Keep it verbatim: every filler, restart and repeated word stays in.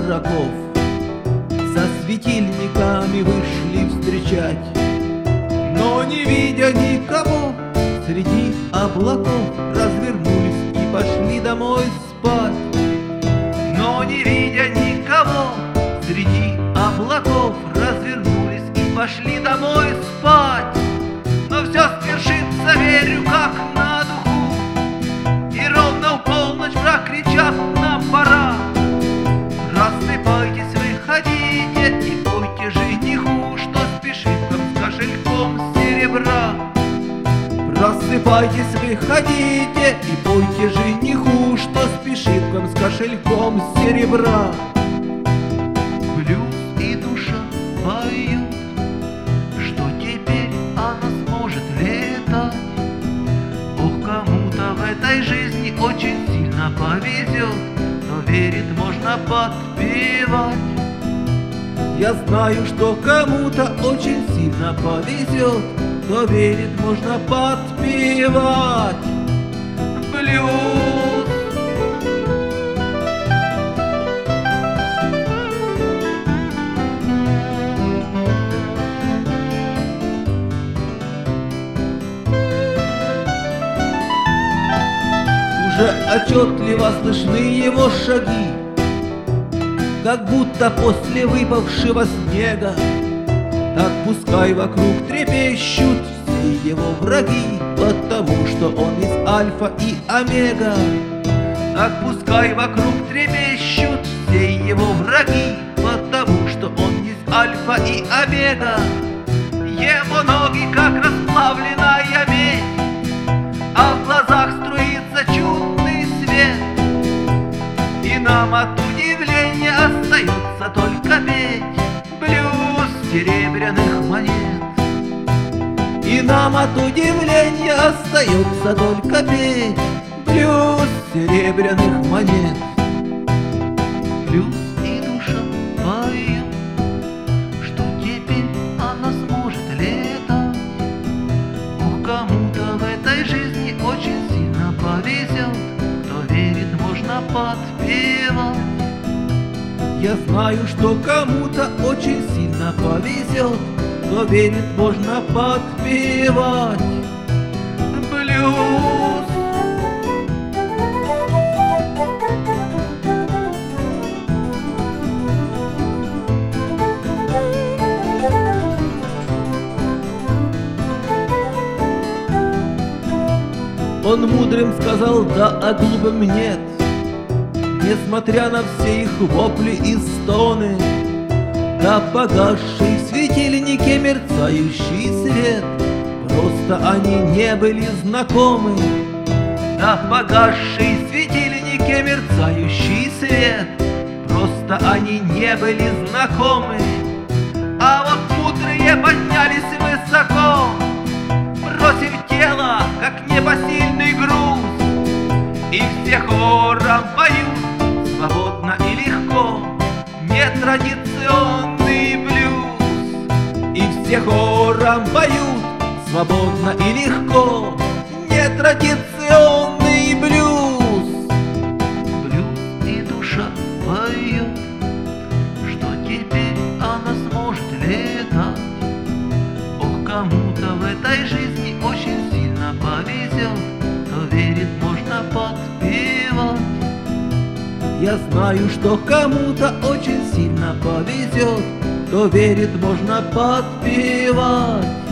дураков со светильниками вышли встречать, но не видя никого среди облаков, развернулись и пошли домой спать. Но не видя никого среди облаков, развернулись и пошли домой спать. Но все свершится, верю, как на духу, и ровно в полночь прокричат: нам пора. Рассыпайтесь, выходите и пойте жениху, что спешит вам с кошельком серебра. Рассыпайтесь, выходите и пойте жениху, что спешит к вам с кошельком серебра. Блюз и душа поют, что теперь она сможет летать. Ох, кому-то в этой жизни очень сильно повезет, но верит, можно подпевать. Я знаю, что кому-то очень сильно повезет, кто верит, можно подпевать. Блюз. Уже отчетливо слышны его шаги, как будто после выпавшего снега. Так пускай вокруг трепещут все его враги, потому что он из альфа и омега. Так пускай вокруг трепещут все его враги, потому что он из альфа и омега. Его ноги как расплавленная медь, а в глазах струится чудный свет. И нам от удивления остается только петь блюз серебряных монет. И нам от удивления остается только петь блюз серебряных монет. Блюз и душа поют, что теперь она сможет летать. Ох, кому-то в этой жизни очень сильно повезет, кто верит, можно подпевать. Я знаю, что кому-то очень сильно повезет, кто верит, можно подпевать. Блюз. Он мудрым сказал да, а глупым нет. Несмотря на все их вопли и стоны, да погасший в светильнике мерцающий свет, просто они не были знакомы. Да погасший в светильнике мерцающий свет, просто они не были знакомы. А вот мудрые поднялись высоко, бросив тело, как непосильный груз, и все хором поют свободно и легко нетрадиционный блюз. И все хором поют свободно и легко нетрадиционный блюз. Блюз и душа поют, что теперь она сможет летать. Ох, кому-то в этой жизни очень сильно повезет, кто верит, можно подпевать. Я знаю, что кому-то очень сильно повезет, кто верит, можно подпевать.